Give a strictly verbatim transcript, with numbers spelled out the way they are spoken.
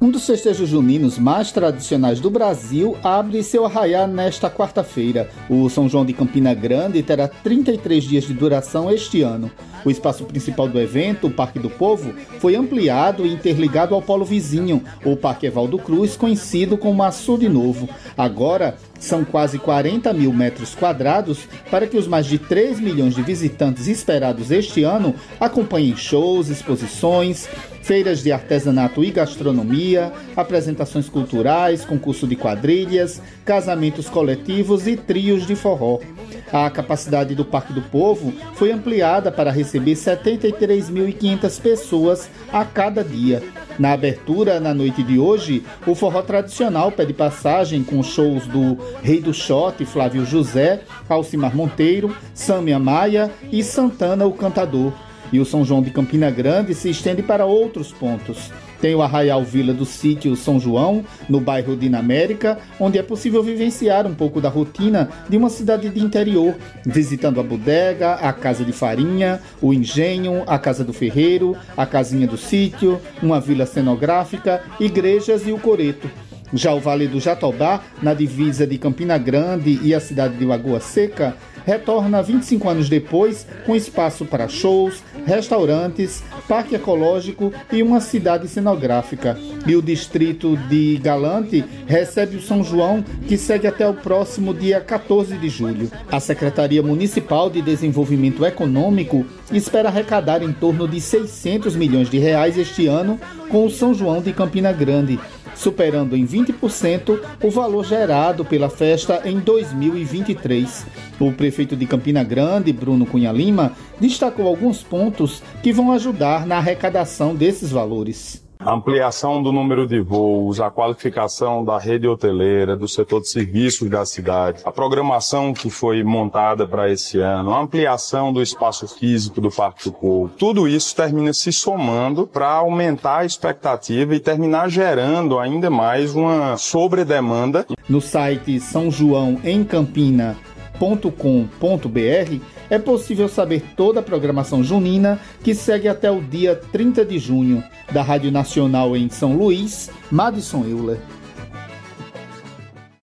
Um dos festejos juninos mais tradicionais do Brasil abre seu arraiá nesta quarta-feira. O São João de Campina Grande terá trinta e três dias de duração este ano. O espaço principal do evento, o Parque do Povo, foi ampliado e interligado ao polo vizinho, o Parque Evaldo Cruz, conhecido como Açude Novo. Agora, são quase quarenta mil metros quadrados para que os mais de três milhões de visitantes esperados este ano acompanhem shows, exposições, feiras de artesanato e gastronomia, apresentações culturais, concurso de quadrilhas, casamentos coletivos e trios de forró. A capacidade do Parque do Povo foi ampliada para receber setenta e três mil e quinhentas pessoas a cada dia. Na abertura, na noite de hoje, o forró tradicional pede passagem com shows do Rei do Shot, Flávio José, Alcimar Monteiro, Sâmia Maia e Santana, o Cantador. E o São João de Campina Grande se estende para outros pontos. Tem o Arraial Vila do Sítio São João, no bairro Dinamérica, onde é possível vivenciar um pouco da rotina de uma cidade de interior, visitando a bodega, a casa de farinha, o engenho, a casa do ferreiro, a casinha do sítio, uma vila cenográfica, igrejas e o coreto. Já o Vale do Jatobá, na divisa de Campina Grande e a cidade de Lagoa Seca, retorna vinte e cinco anos depois com espaço para shows, restaurantes, parque ecológico e uma cidade cenográfica. E o distrito de Galante recebe o São João, que segue até o próximo dia quatorze de julho. A Secretaria Municipal de Desenvolvimento Econômico espera arrecadar em torno de seiscentos milhões de reais este ano com o São João de Campina Grande, superando em vinte por cento o valor gerado pela festa em dois mil e vinte e três. O prefeito de Campina Grande, Bruno Cunha Lima, destacou alguns pontos que vão ajudar na arrecadação desses valores. A ampliação do número de voos, a qualificação da rede hoteleira, do setor de serviços da cidade, a programação que foi montada para esse ano, a ampliação do espaço físico do Parque do Povo, tudo isso termina se somando para aumentar a expectativa e terminar gerando ainda mais uma sobredemanda. No site são joão em campina ponto com ponto b r é possível saber toda a programação junina que segue até o dia trinta de junho. Da Rádio Nacional em São Luís, Madison Euler.